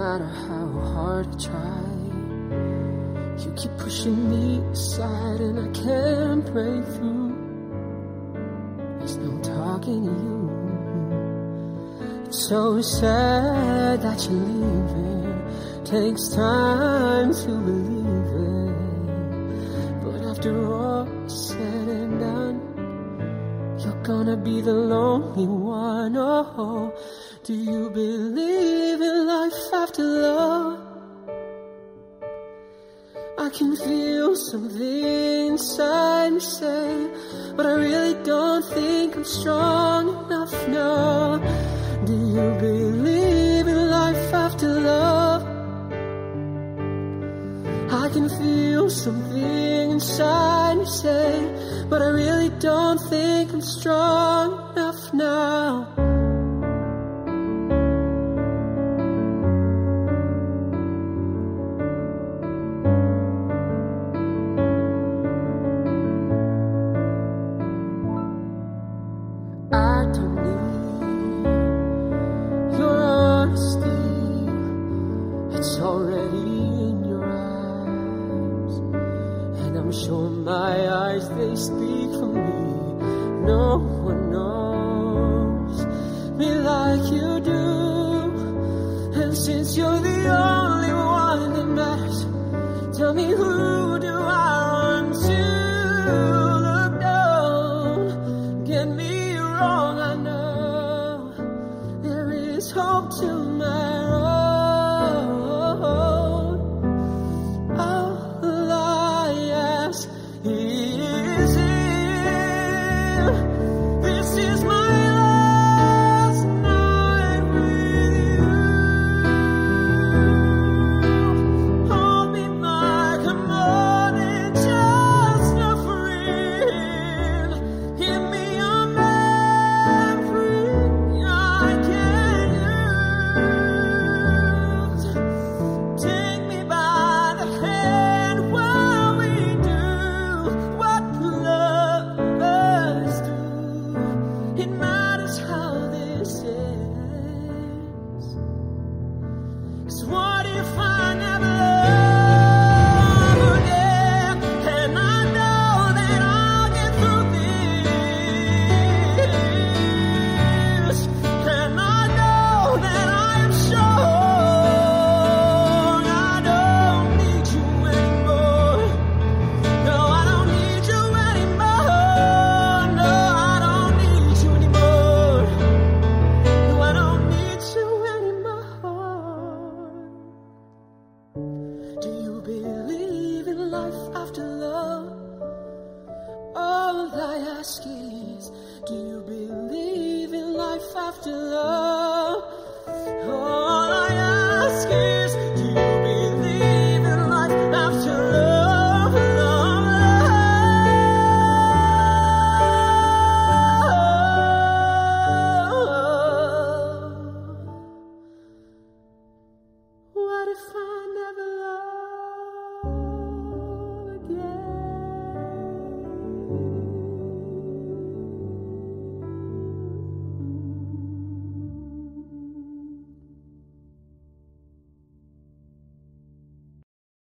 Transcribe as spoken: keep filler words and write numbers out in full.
matter how hard I try, you keep pushing me aside and I can't break through. There's no talking to you. It's so sad that you're leaving. Takes time to believe it, but after all is said and done, you're gonna be the lonely one. Oh, do you believe in life after love? I can feel something inside me say, but I really don't think I'm strong enough now. Do you believe in life after love? I can feel something inside me say, but I really don't think I'm strong enough now. I don't need your honesty, it's already in your eyes, and I'm sure my eyes, they speak for me. No one knows me like you do, and since you're the only one that matters, tell me, who do I want to look down? Get me wrong, I know there is hope to my road. All I ask is if this is my last night with you. Hold me like I'm more than just a friend. Give me a memory I can use. Take me by the hand while we do what lovers do. It matters how this ends. 'Cause what if I never love again? And I know that I'll get through this. And I know that I am strong. I don't need you anymore. No, I don't need you anymore. No, I don't need you anymore. No, I don't need you anymore. Do you believe in life after love? All I ask is, do you believe in life after love? All I ask is, do you believe in life after love? Love, love. What if I never love?